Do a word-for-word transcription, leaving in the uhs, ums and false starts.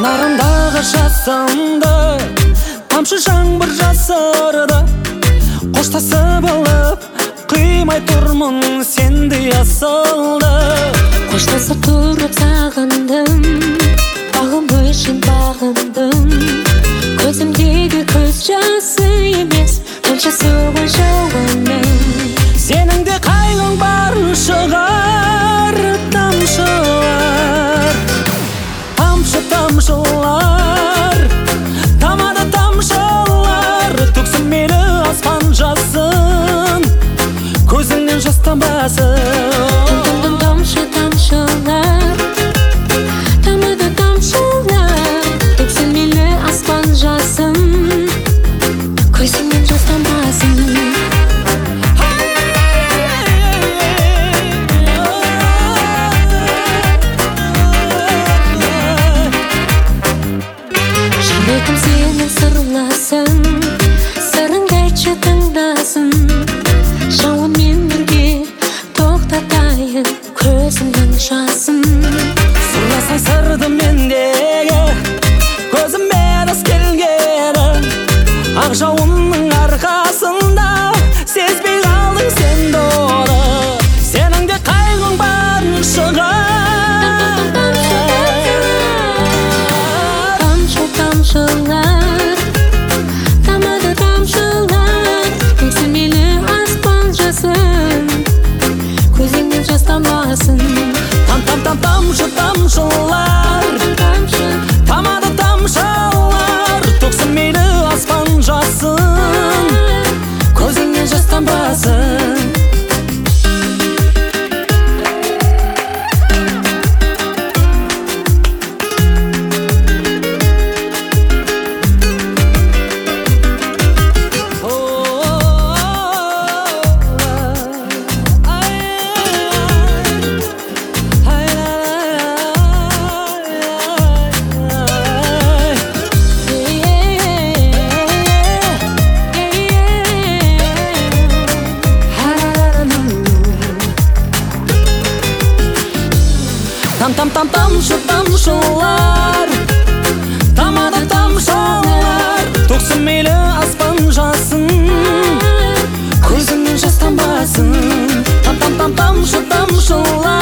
Жанарымдағы жасымды тамшы жаңбыр жасырды. Қоштасып алып қимай тұрмын сендей асылды. Қоштасып тұрып сағындым, бағым үшін бағындым. Көзімдегі көз жасы емес, тамшысы ғой жауының. Сенің де қайғың бар шығар, тамшылар, тамшы тамшылар, тамады тамшылар, төксін мейлі аспан жасын, көзіңнен жас тамбасын. Тамшы тамшылар, тамады тамшылар, төксін мейлі аспан жасын, көзіңнен жас тамбасын. Жүрегім сенің сырласың, сырыңды айтшы тыңдасын. Жауынмен бірге тоқтатайын көзімнің жасын. Сырласаң сырды мендегі, көзіме рас келгені, ақ жауынның арқасында сезбей қалдың сен дұры. Сенің де қайғың бар шығар, тамшылар, тамады тамшылар, төксін мейлі аспан жасын, көзіңнен жас тамбасын. Там там там тамшы тамшылар, тамады тамшылар, төксін мейлі аспан жасын, көзіңнен жас тамбасын. Там там там тамшы тамшылар, тамады тамшылар, төксін мейлі аспан жасын, көзіңнен жас тамбасын. Там там там тамшы тамшылар.